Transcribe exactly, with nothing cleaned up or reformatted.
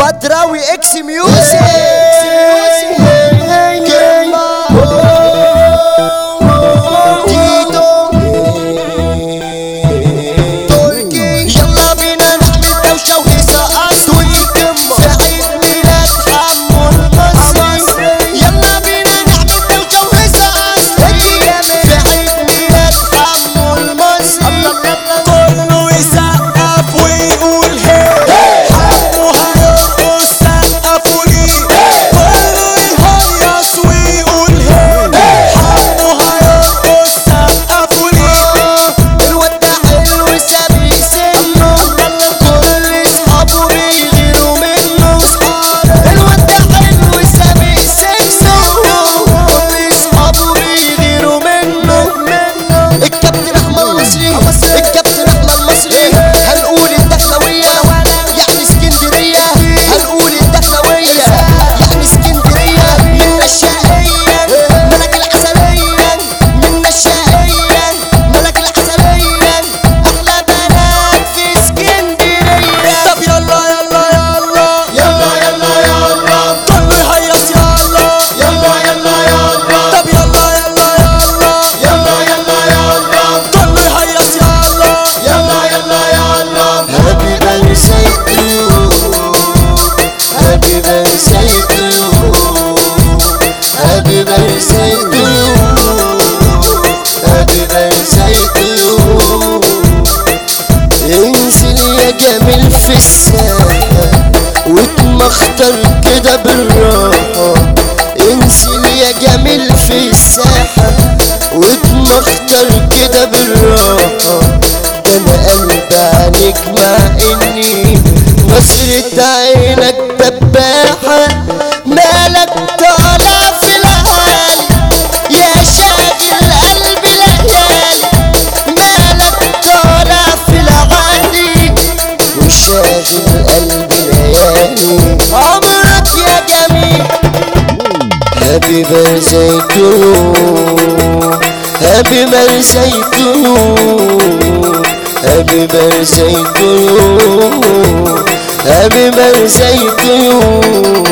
بدراوي اكس ميوزك. يلا بينا نعمل دوشة وهيصة أصل في عيد ميلاد حمو المصري. يلا بينا نعمل دوشة وهيصة أصل في عيد ميلاد حمو المصري. كله يسقف ويقول هي حمو هيرقص سقفوا ليه. كله يهيص ويقول هي حمو هيرقص سقفوا ليه. الواد ده حلو سابق سنه كل اصحابه بيغيروا منه. الواد ده حلو سابق سنه كل اصحابه بيغيروا منه. الكابتن احمد المصري الكابتن احمد المصري هنقول الدخلوية يعني اسكندرية. هنقول الدخلوية يعني اسكندرية. منا الشقية ملك العسلية منا الشقية ملك العسلية احلى بنات في اسكندرية. طب يلا يلا يلا يلا يلا يلا كله يهيص يلا يلا يلا يلا طب يلا يلا يلا يلا يلا يلا كله يهيص يلا يلا يلا يلا. Happy birthday to you. Happy birthday to you. Happy birthday to you. Happy birthday to you. انزل يا جميل في الساحة واتمخطر كده بالراحة. انزل يا جميل في الساحة واتمخطر كده بالراحة. ده انا قلبي عليك مع اني نظرة عينك دباحة. مالك طالع في العالي يا شاغل قلبي ليالي. مالك طالع في العالي وشاغل قلبي ليالي. عمرك يا جميل Happy birthday to you. Happy birthday to you. Happy birthday to you. Happy birthday to you.